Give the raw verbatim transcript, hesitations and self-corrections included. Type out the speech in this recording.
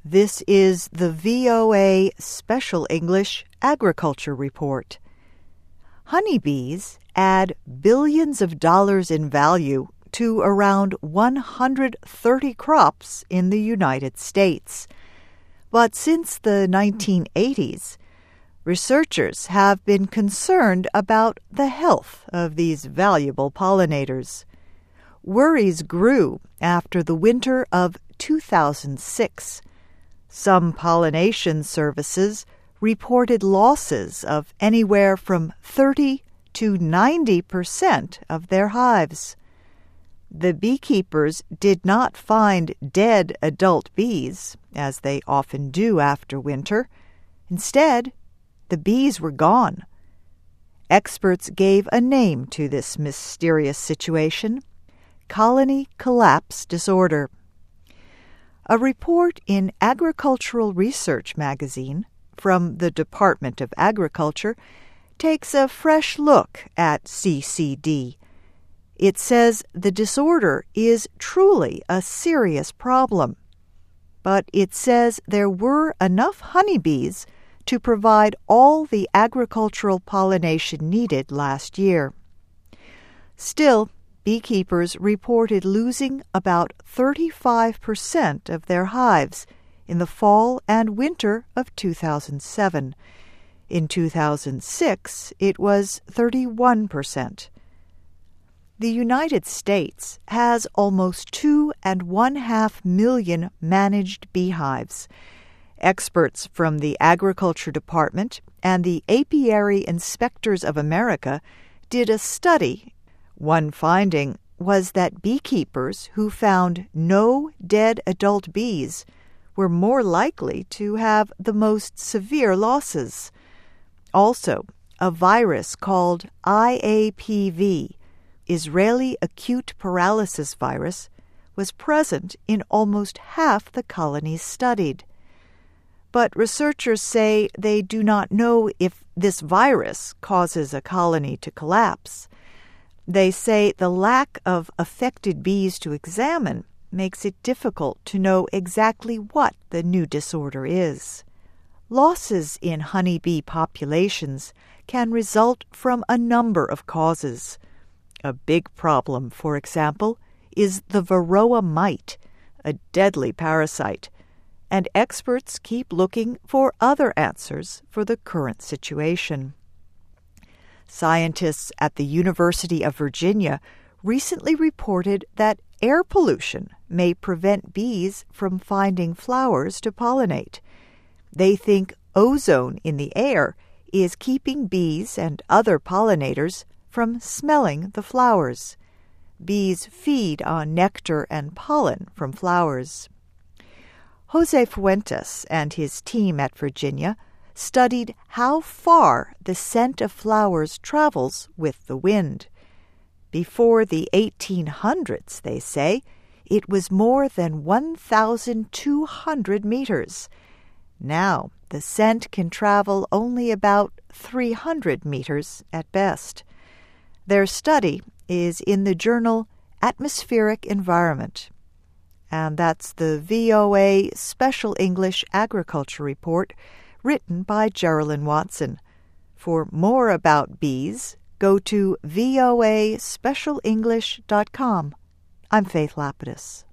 This is the V O A Special English Agriculture Report. Honeybees add billions of dollars in value to around one hundred thirty crops in the United States. But since the nineteen eighties, researchers have been concerned about the health of these valuable pollinators. Worries grew after the winter of two thousand six. Some pollination services reported losses of anywhere from thirty to ninety percent of their hives. The beekeepers did not find dead adult bees, as they often do after winter. Instead, the bees were gone. Experts gave a name to this mysterious situation: colony collapse disorder. A report in Agricultural Research magazine from the Department of Agriculture takes a fresh look at C C D. It says the disorder is truly a serious problem, but it says there were enough honeybees to provide all the agricultural pollination needed last year. Still, beekeepers reported losing about thirty-five percent of their hives in the fall and winter of two thousand seven. In two thousand six, it was thirty-one percent. The United States has almost two and one half million managed beehives. Experts from the Agriculture Department and the Apiary Inspectors of America did a study. One finding was that beekeepers who found no dead adult bees were more likely to have the most severe losses. Also, a virus called I A P V, Israeli Acute Paralysis Virus, was present in almost half the colonies studied. But researchers say they do not know if this virus causes a colony to collapse. They say the lack of affected bees to examine makes it difficult to know exactly what the new disorder is. Losses in honeybee populations can result from a number of causes. A big problem, for example, is the Varroa mite, a deadly parasite, and experts keep looking for other answers for the current situation. Scientists at the University of Virginia recently reported that air pollution may prevent bees from finding flowers to pollinate. They think ozone in the air is keeping bees and other pollinators from smelling the flowers. Bees feed on nectar and pollen from flowers. Jose Fuentes and his team at Virginia studied how far the scent of flowers travels with the wind. Before the eighteen hundreds, they say, it was more than one thousand two hundred meters. Now, the scent can travel only about three hundred meters at best. Their study is in the journal Atmospheric Environment. And that's the V O A Special English Agriculture Report, written by Geraldine Watson. For more about bees, go to voa special english dot com. I'm Faith Lapidus.